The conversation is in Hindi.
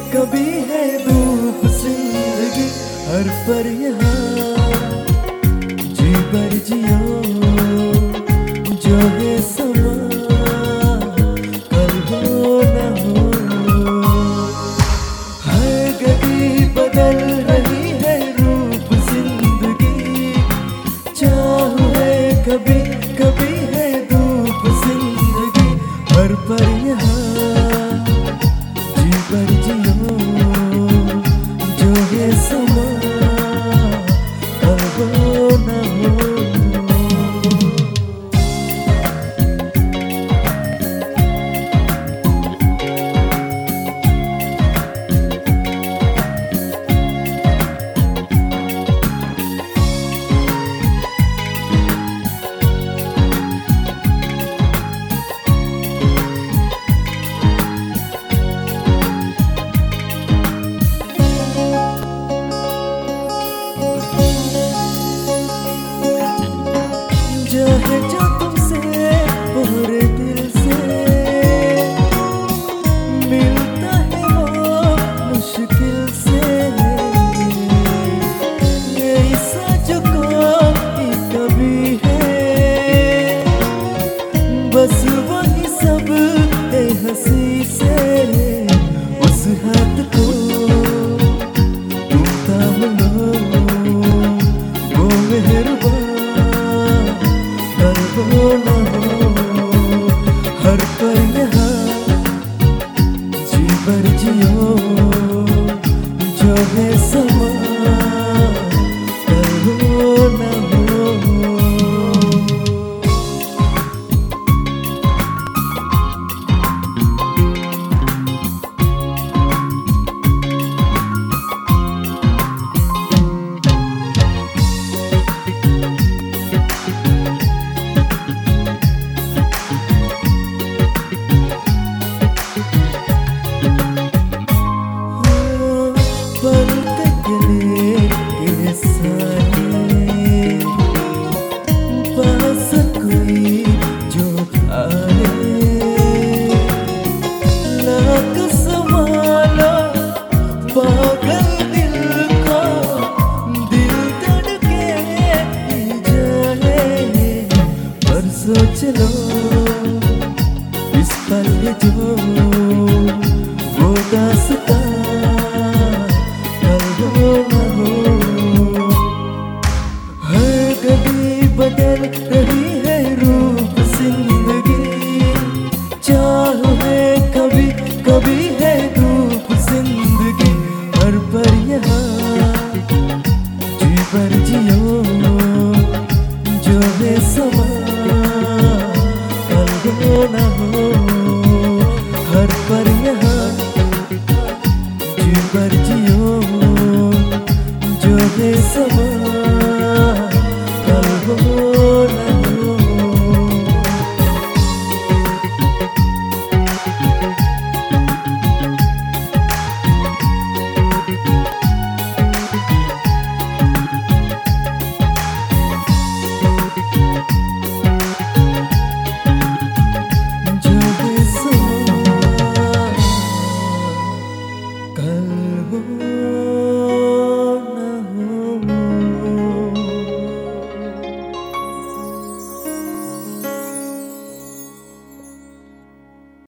कभी है धूप जिंदगी हर पर यहाँ जी भर जियो जो है समा कल हो न हो। हर घड़ी बदल रही है रूप जिंदगी चाहूँ है कभी कभी है धूप जिंदगी हर पर यहाँ जी भर जियो जो है समा कल हो न हो। जो है जो तुमसे पूरे दिल से मिलता है वो मुश्किल से ऐसा जो कोई कभी है बस वही सब है हंसी से उस हाथ को तुम थाम लो वो मेहरबान हो न हो। हर पल यहाँ जी भर जियो जो है समा कल हो न हो। सोच लो इस पल जो वो दास्तां